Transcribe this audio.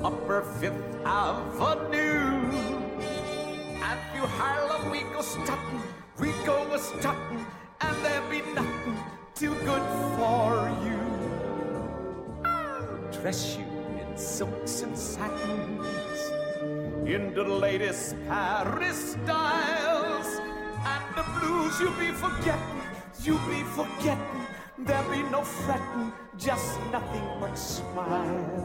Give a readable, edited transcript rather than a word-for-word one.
Upper Fifth Avenue. And through Harlem we go a-stuttin', and there be nothing too good for you. I'll dress you in silks and satins, in the latest Paris styles, and the blues you'll be forgetting, there'll be no fretting, just nothing but smiles.